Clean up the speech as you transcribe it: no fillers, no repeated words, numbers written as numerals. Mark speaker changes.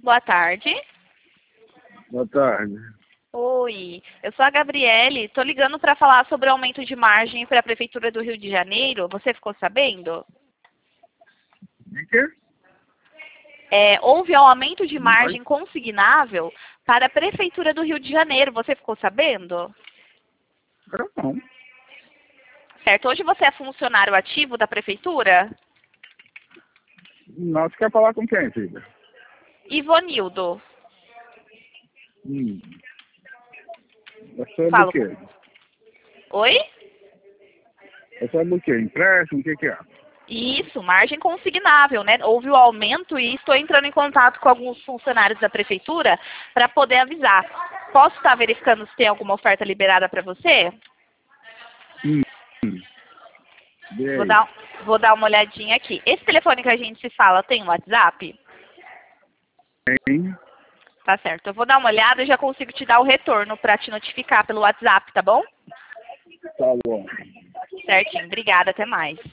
Speaker 1: Boa tarde.
Speaker 2: Boa tarde.
Speaker 1: Oi, eu sou a Gabriele. Tô ligando para falar sobre o aumento de margem para a Prefeitura do Rio de Janeiro. Você ficou sabendo?
Speaker 2: De quê?
Speaker 1: Houve um aumento de margem consignável para a Prefeitura do Rio de Janeiro. Você ficou sabendo?
Speaker 2: Não.
Speaker 1: Certo. Hoje você é funcionário ativo da Prefeitura?
Speaker 2: Não, você quer falar com quem, filha?
Speaker 1: Ivonildo.
Speaker 2: É sobre o
Speaker 1: Falo.
Speaker 2: quê?
Speaker 1: Oi?
Speaker 2: É sobre o quê? Empréstimo? O que é?
Speaker 1: Isso, margem consignável, né? Houve o aumento e estou entrando em contato com alguns funcionários da prefeitura para poder avisar. Posso estar verificando se tem alguma oferta liberada para você?
Speaker 2: E aí?
Speaker 1: Vou dar uma olhadinha aqui. Esse telefone que a gente se fala tem WhatsApp?
Speaker 2: Tem?
Speaker 1: Tá certo. Eu vou dar uma olhada e já consigo te dar o retorno para te notificar pelo WhatsApp, tá bom?
Speaker 2: Tá bom.
Speaker 1: Certinho. Obrigada. Até mais.